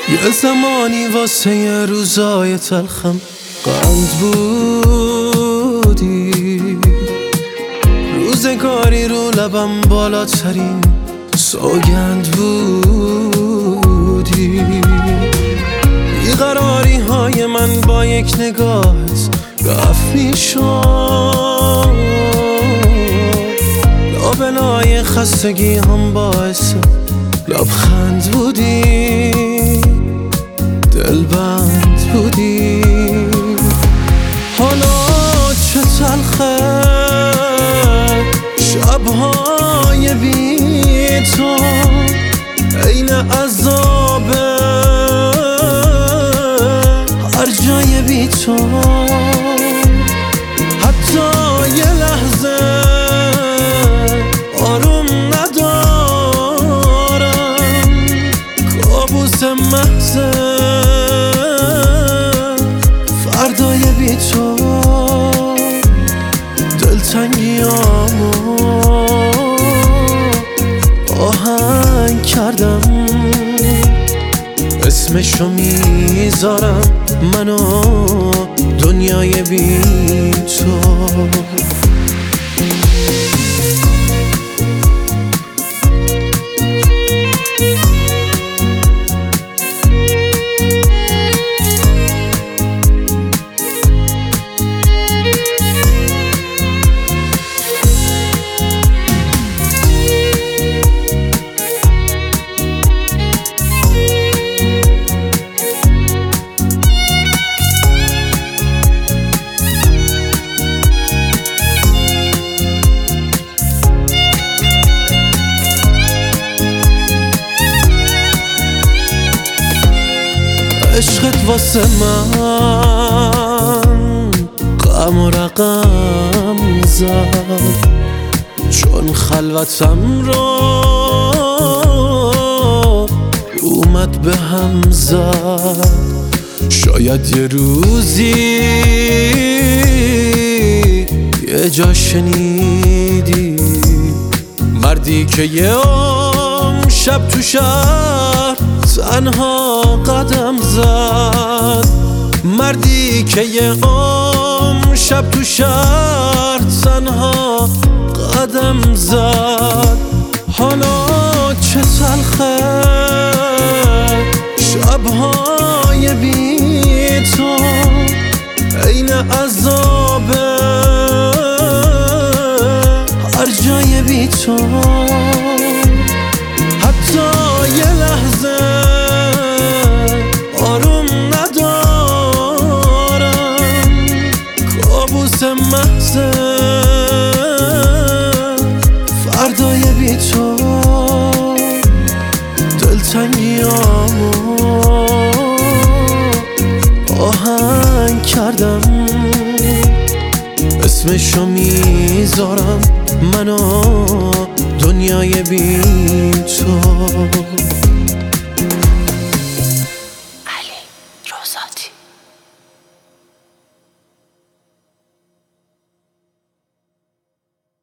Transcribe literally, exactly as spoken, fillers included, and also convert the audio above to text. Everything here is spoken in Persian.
یه زمانی واسه یه روزای تلخم قند بودی، روزگاری رو لبم بالاترین سوگند بودی. بیقراری های من با یک نگاهت رفت میشد، لابلای خستگی هم باعث لبخند بودی، دلبند بودی. حالا چه تلخه شبهای بی تو، عین عذابه هر جای بی تو. حتی یه لحظه آروم ندارم، کابوس محضه فردای بی تو. دلتنگیامو آهنگ کردم، اسمشو میذارم منو دنیای بی تو. عشقت واسه من غم و رقم زد، چون خلوتم رو اومد به هم زد. شاید یه روزی یه جا شنیدی مردی که یه عمر شب تو شهر تنها قدم زد، مردی که یه عمر شب تو شهر تنها قدم زد. حالا چه تلخه شبهای بی تو، عین عذابه هر جای بی تو. حتی یه لحظه آروم ندارم، کابوس محضه فردای بی تو. دلتنگیامو آهنگ کردم، اسمشو میذارم منو دنیای بی تو.